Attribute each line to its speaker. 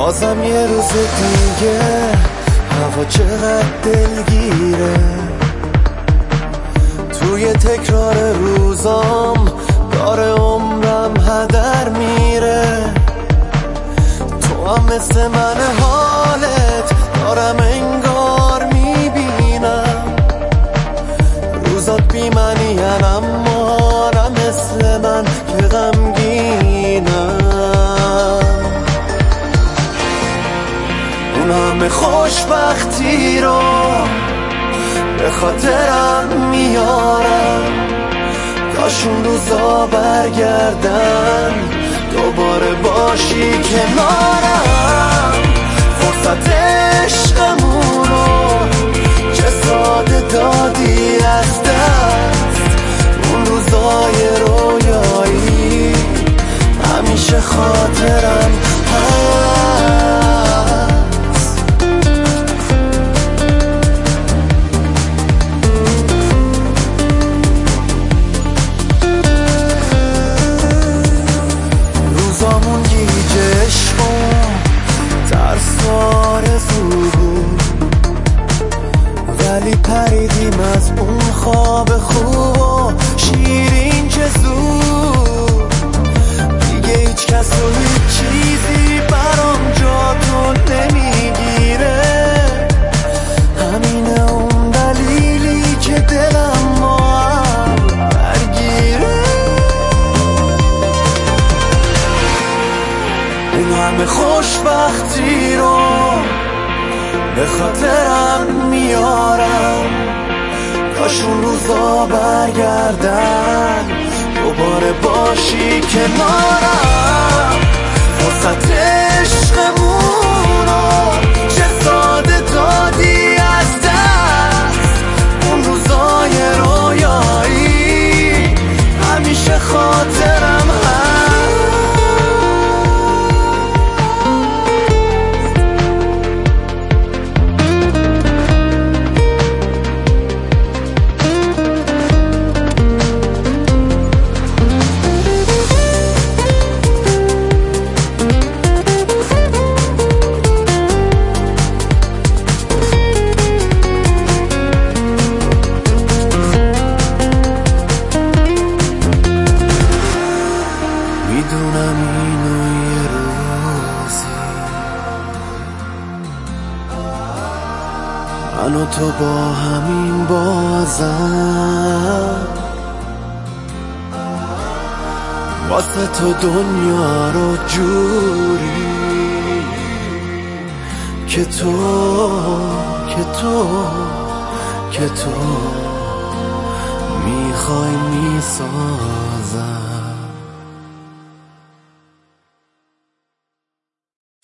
Speaker 1: بازم یه روز دیگه هوا چقدر دلگیره، توی تکرار روزام داره عمرم هدر میره. تو هم مثل من حالت دارم انگار میبینم، روزات بی منین اما نه مثل من که غمگینم. اون همه خوشبختی رو به خاطرم میارم، کاش اون روزا برگردن دوباره باشی کنارم. فرصت عشقمونو چه ساده دادی از دست، اون روزای رویایی همیشه خاطرم هست. روزامون گیج عشق و ترس و آرزو بود، ولی پریدیم از اون خواب خوب و شیرین که زود. دیگه هیچ کس و هیچ چیزی برام جا تو نمیگیره، همینه اون دلیلی که دلم ما هم درگیره. اون همه خوشبختی رو به خاطرم میارم، کاش اون روزا برگردن دوباره باشی کنارم. فرصت عشقمونو چه ساده دادی از دست، اون روزای رویایی همیشه خاطرم هست. میدونم اینو یه روزی من و تو با همین بازم، واسه تو دنیا رو جوری که تو میخوای میسازم.